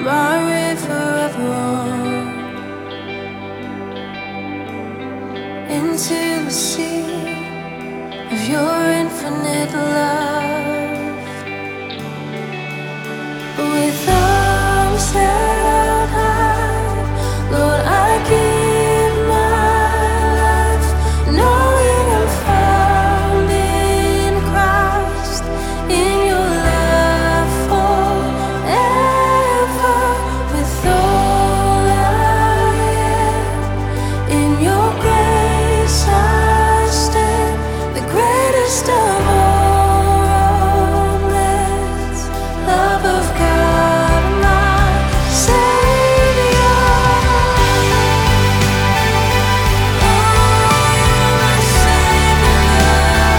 my river of wrong into the sea of your infinite love. With arms held high, Lord, I give my life, knowing I'm found in Christ, in your love forever. With all I am, in your grace I stand, the greatest of all romance, love of God, my Savior. Oh, my Savior,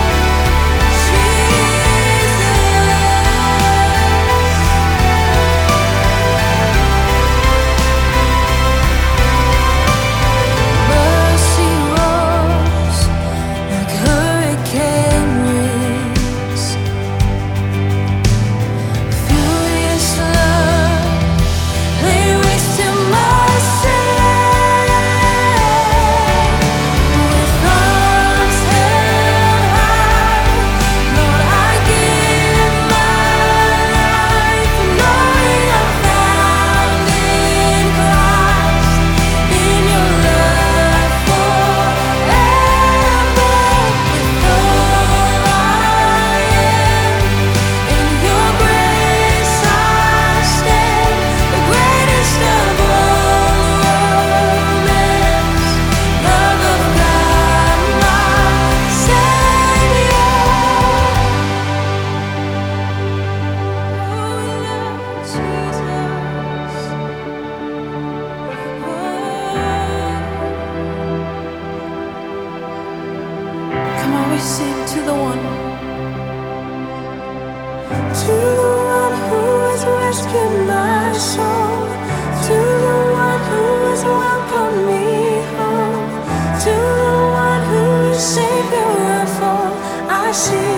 mercy rolls like hurricane winds, furious love lay waste to my sin. With arms held high, Lord, I give my life, knowing I'm found in Christ, in your love forever. With all I am, in your grace I stand, the greatest of all romance, love of God, my Savior. Oh, Jesus. Come on, we sing to the one who has rescued my soul, to the one who has welcomed me home, to the one who is Savior of all. I sing.